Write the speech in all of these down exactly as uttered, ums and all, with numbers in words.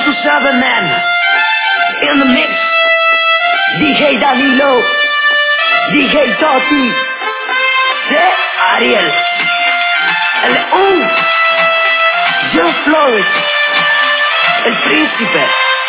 Ya tú sabes, man. In the mix, D J Danilo, D J Toti, C. Ariel, el U, John Flores, el príncipe.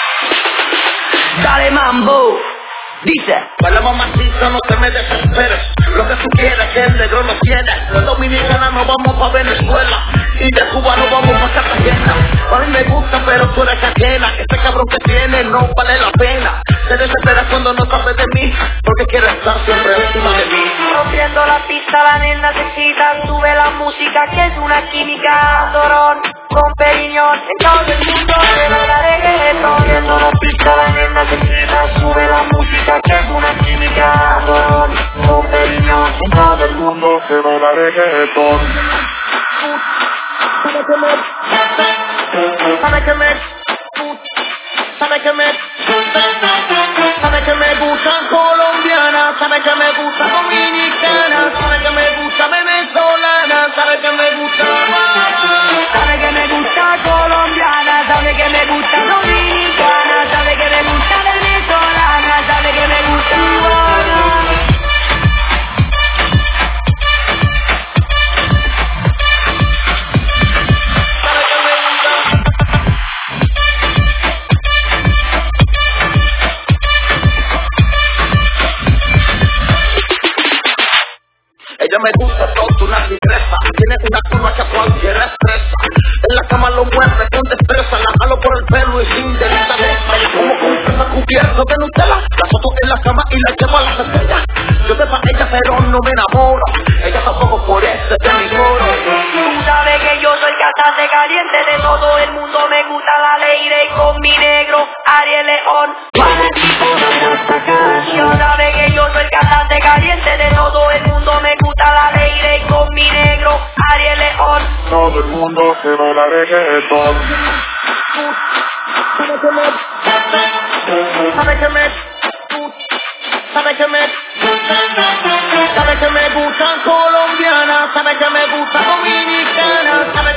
Dale mambo, dice. Baila mamacita, no te me desesperes. Lo que tú quieres, que el negro lo tiene. De Dominicana nos vamos pa' Venezuela y de Cuba nos vamos pa' Cartagena. A mí me gusta, pero tú eres ajena. Ese cabrón que tiene no vale la pena. Te desesperas cuando no sabes de mí, porque quieres estar siempre encima de mí. Rompiendo la pista, la nena se excita. Sube la música, que es una química. Dorón con Periñón, en todo el mundo se baila reggaetón. Rompiendo la pista, la nena se excita. Sube la música, que es una química. Dorón con Periñón, en todo el mundo se baila reggaetón. Sabe que me, sabe que me, sabe que me, sabe que me gusta colombiana, sabe que me gusta dominicana, sabe que me gusta venezolana, sabe que me gusta, sabe que me gusta colombiana, sabe que me gusta dominicana, sabe que me gusta venezolana, sabe que me gusta cubana. Ella me gusta todo, una tigresa. Tiene una curva que a cualquiera estresa. En la cama lo mueve con destreza. La jalo por el pelo y sin delicadeza. Ella como con un fresa cubierto de Nutella. La soto en la cama y la llevo a las estrellas. Yo sé pa' ella pero no me enamoro. Ella tampoco por eso es de mi coro. Tú sabes que yo soy cantante caliente. De todo el mundo me gusta la Lady con mi negro Ariel León. Para ti por esta canción. Sabes que yo soy cantante caliente. De todo el mundo me gusta la Lady con mi negro Ariel León. Todo el mundo se baila reggaetón. Sabe que me, sabe que me, sabe que me gusta colombiana, sabe que me gusta dominicana, sabe